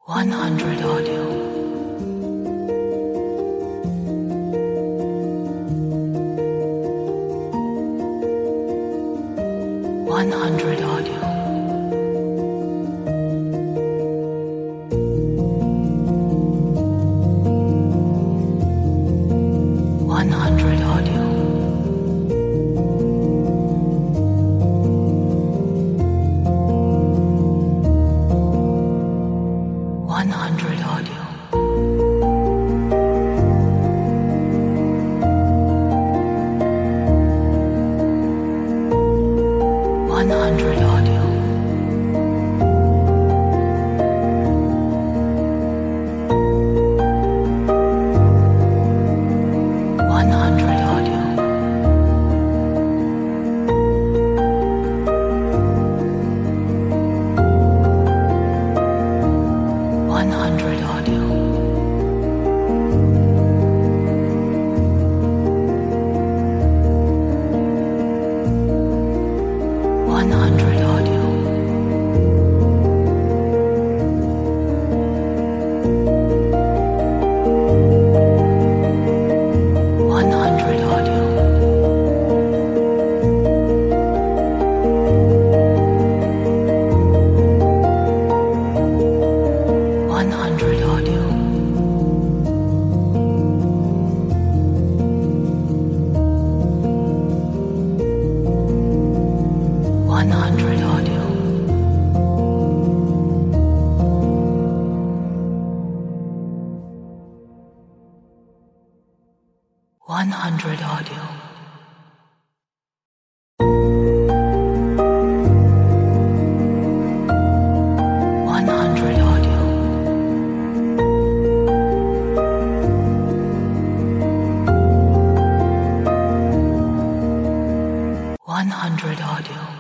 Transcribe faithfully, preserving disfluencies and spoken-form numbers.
one hundred audio. one hundred audio. one hundred audio. one hundred audio. one hundred audio. one hundred audio. one hundred audio. one hundred audio. one hundred audio. one hundred audio. one hundred audio. one hundred audio. one hundred audio. one hundred audio.